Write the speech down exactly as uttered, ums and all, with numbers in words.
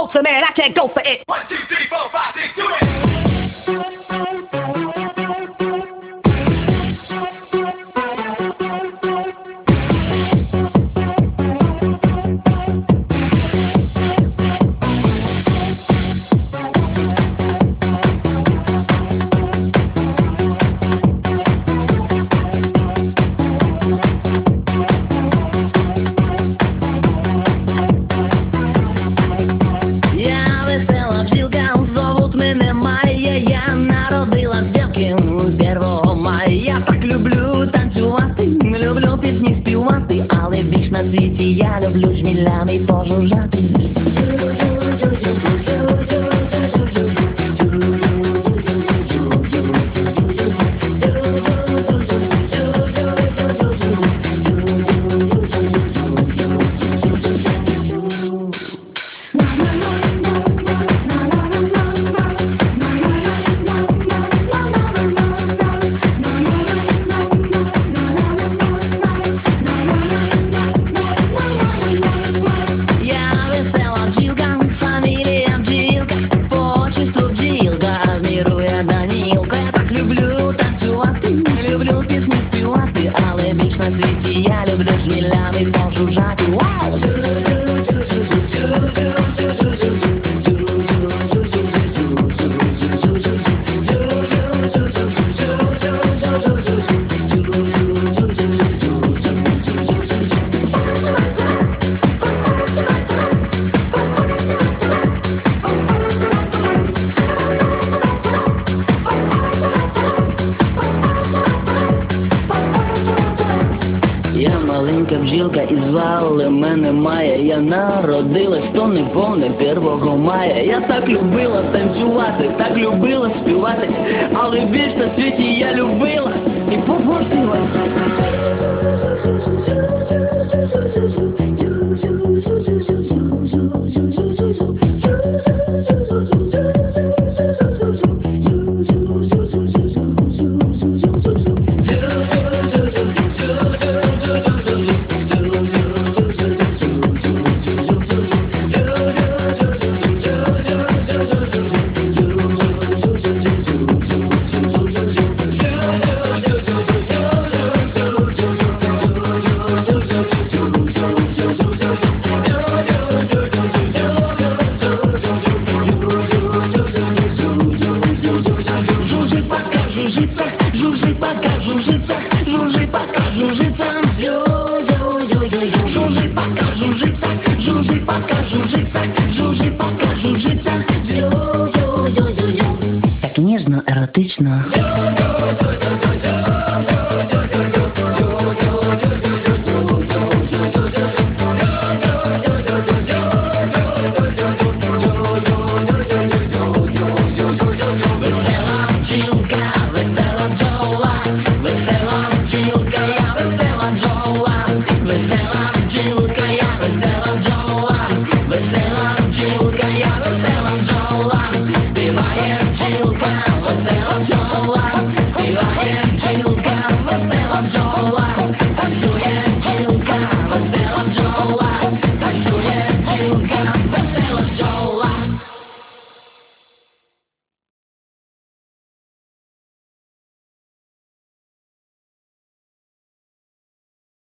closer, man, I can't go for it. One, two, three, four, five, six, do it. Люблю пісні співати, але більш на світі я люблю жмілями пожужжати. На світі я люблю жмілями пожужжати. Вау! Я маленька бджілка і звали мене Майя. Я народилась, то не повне первого мая. Я так любила танцювати, так любила співати, але більш на світі я любила і побожнювати. Жужжится, жужжи, пока жужжится, жужжи, пока жужжится, жужжи, пока жужжится, жужжи, пока жужжится, жужжи, пока жужжится, так ніжно, еротично.